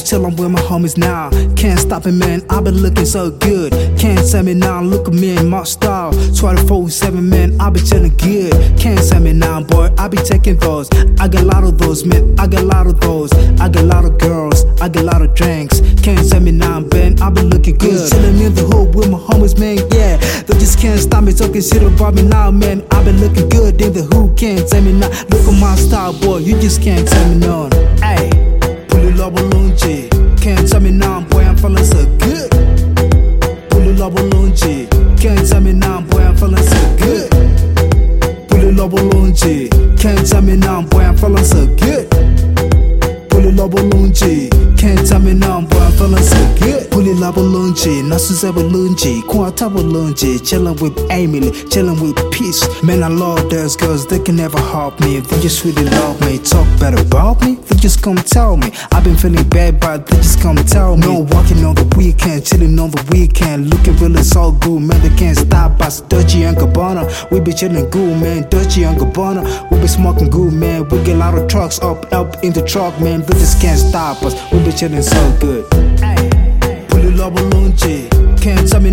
chillin' with my homies now. Can't stop it, man, I been looking so good. Can't tell me now, look at me and my style. 24/7, man, I be chillin' good. Can't tell me now, boy, I be taking those. I got a lot of those, man, I got a lot of those. I got a lot of girls, I got a lot of drinks. Can't tell me now, man, I be looking good. Chillin' in the hood with my homies, man, yeah. They just can't stop me talking shit about me now, man. I been looking good in the hood, can't tell me now. Look at my style, boy, you just can't tell me none. Ayy, pull it up alone, G. Can't tell me now, boy, I'm feeling so good. Pull it up alone, G. Can't tell me now, boy, I'm feeling so good. Pull it up alone, G. Can't tell me now, boy, I'm feeling so good. Pull it up alone, G. Can't tell me now, boy, I'm feeling so good. Pull it up alone, G. Nasuze alone, G. Quarter alone, G. Chillin' with Emily, chillin' with Peace. Man, I love those girls, they can never help me. They just really love me. Talk bad about me, they just come tell me. I've been feeling bad, but they just come tell me. No walking on the weekend, chillin' on the weekend. Looking really so good, man, they can't stop us. Dolce and Gabbana, we be chillin' good, man. Dolce and Gabbana, we be smoking good, man. We get a lot of trucks up in the truck, man. They just can't stop us, we be chillin' so good. Pull it up alone, G. Can't tell me